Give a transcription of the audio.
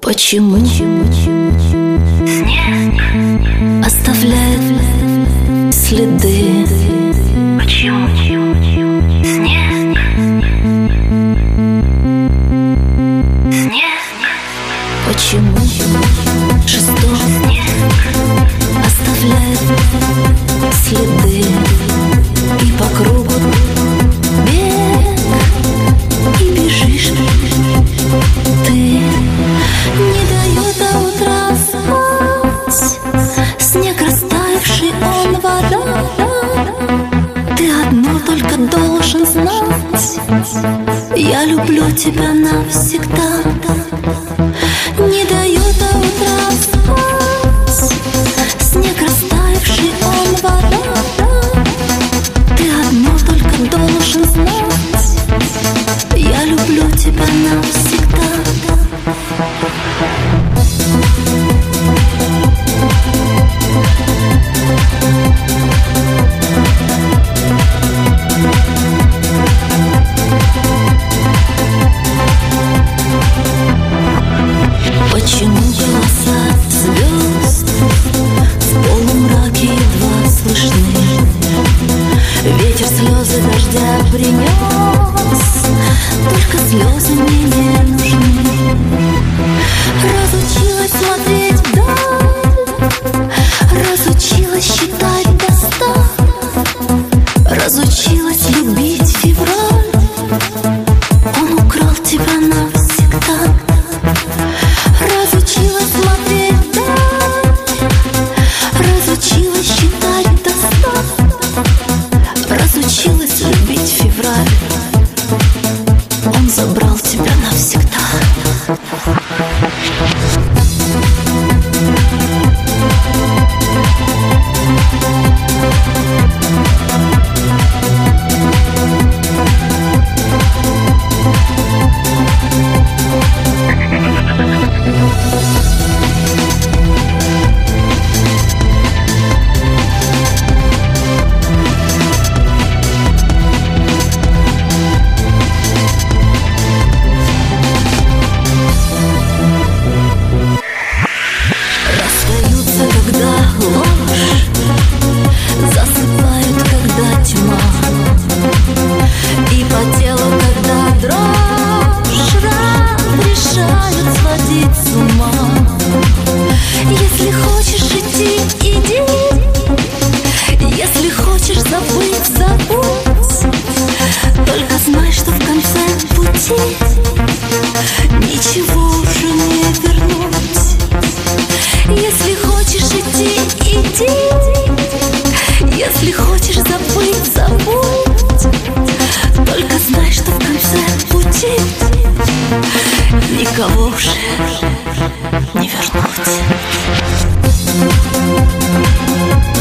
Почему снег оставляет следы? Почему снег Почему шестой снег оставляет следы? И по кругу бег, и бежишь ты. Не дает до утра спать снег растаявший, он вода. Ты одно только должен знать: я люблю тебя навсегда. Не дает до утра спать снег растаявший, он вода. Ты одно только должен знать: я люблю тебя навсегда. Почему голоса звезд в полумраке едва слышны? Ветер слезы дождя принес, только слезы мне не нужны. Разучилась смотреть вдаль, разучилась считать до 100, разучилась любить февраль. Он украл тебя навсегда. Разучилась смотреть вдаль, разучилась считать до 100, разучилась любить февраль. Он забрал тебя навсегда. Засыпают, когда тьма, и по телу, когда дрожь, разрешают сводить с ума. Если хочешь идти, иди. Если хочешь забыть, забудь. Только знай, что в конце пути ничего уже не вернуть. Если хочешь идти, иди. Если хочешь забыть, забудь. Только знай, что в конце пути никого уже не вернуть.